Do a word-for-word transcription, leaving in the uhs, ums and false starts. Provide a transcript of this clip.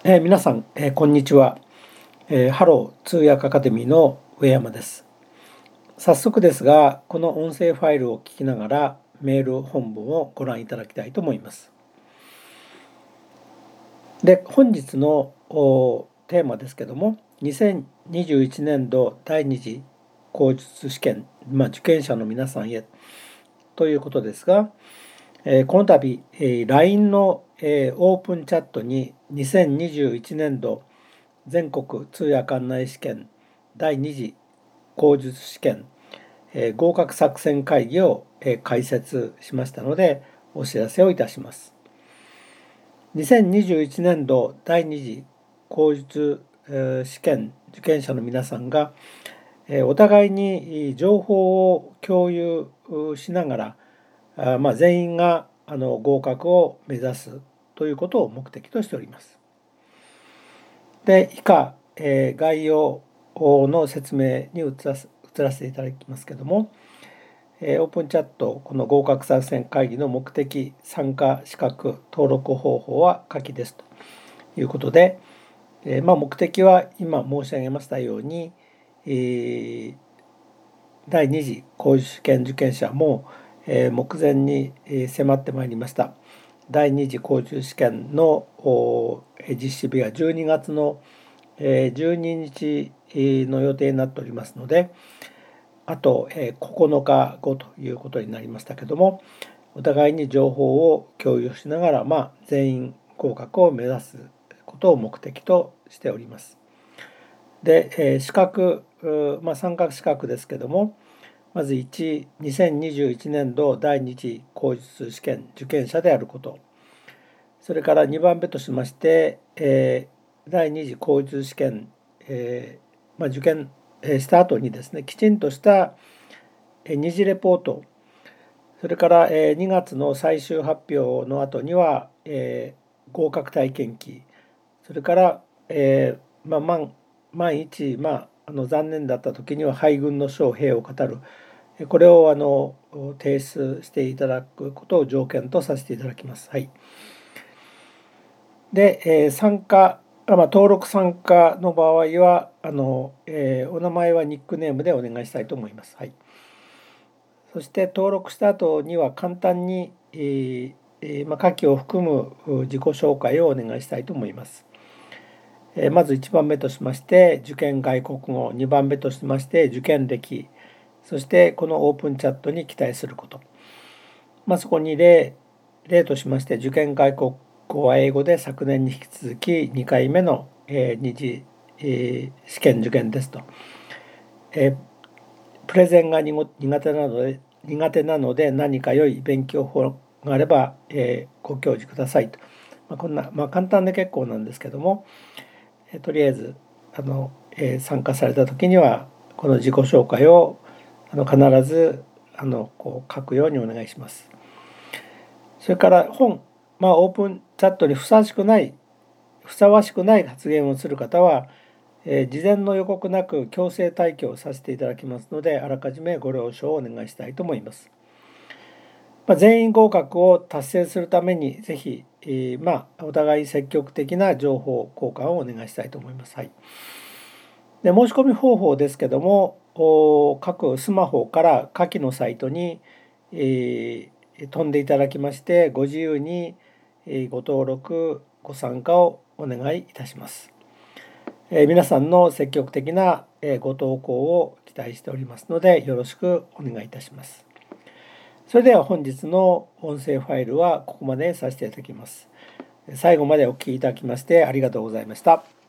えー皆さん、えーこんにちは、えーハロー通訳アカデミーの上山です。早速ですが、この音声ファイルを聞きながらメール本文をご覧いただきたいと思います。で、本日のおテーマですけども、にせんにじゅういちねんど第二次口述試験、まあ、受験者の皆さんへということですが、えーこの度、えー ライン の、えーオープンチャットににせんにじゅういちねんど全国通訳案内試験第二次口述試験、えー合格作戦会議を、えー開設しましたのでお知らせをいたします。にせんにじゅういちねんど第二次口述、えー試験受験者の皆さんが、えーお互いに情報を共有しながら、あまあ、全員があの合格を目指すということを目的としております。で、以下、えー概要の説明に移らせ移らせていただきますけども、えーオープンチャット、この合格作戦会議の目的、参加資格、登録方法は下記ですということで、えーまあ、目的は今申し上げましたように、えー第二次口述試験受験者も、えー目前にえー迫ってまいりました。第二次口述試験のおー実施日はじゅうにがつのえーじゅうににちの予定になっておりますので、あとえーここのかごということになりましたけども、お互いに情報を共有しながら、まあ、全員合格を目指すことを目的としております。で、えー資格、うまあ、参加資格ですけども、まずいち、にせんにじゅういちねんど第二次口述試験受験者であること。それからにばんめとしまして、えー第二次口述試験、えーまあ、受験えーした後にですね、きちんとしたえー二次レポート、それからえーにがつの最終発表の後にはえー合格体験記、それからえーまあ、万万一、まあ、あの残念だった時には敗軍の将兵を語る、えーこれをあの提出していただくことを条件とさせていただきます。はい。で、えー参加、あまあ、登録参加の場合は、あの、えーお名前はニックネームでお願いしたいと思います。はい。そして登録した後には簡単に、えーえーまあ、下記を含むう自己紹介をお願いしたいと思います。えーまずいちばんめとしまして、受験外国語、にばんめとしまして、受験歴、そしてこのオープンチャットに期待すること。まあ、そこに例、例としまして、受験外国語は英語で昨年に引き続きにかいめの、えー二次、えー試験受験ですと。えープレゼンがにご苦手なので、苦手なので何か良い勉強法があれば、えーご教示くださいと。まあ、こんな、まあ、簡単で結構なんですけども、えーとりあえずあの、えー参加された時には、この自己紹介をあの必ずあのこう書くようにお願いします。それから本、まあ、オープンチャットにふさわしくない、ふさわしくない発言をする方は、えー事前の予告なく強制退去をさせていただきますので、あらかじめご了承をお願いしたいと思います。まあ、全員合格を達成するために、ぜひ、えーまあ、お互い積極的な情報交換をお願いしたいと思います。はい。で、申し込み方法ですけども、お各スマホから下記のサイトに、えー飛んでいただきまして、ご自由にえーご登録、ご参加をお願いいたします。えー皆さんの積極的なえーご投稿を期待しておりますので、よろしくお願いいたします。それでは本日の音声ファイルはここまでさせていただきます。最後までお聞きいただきましてありがとうございました。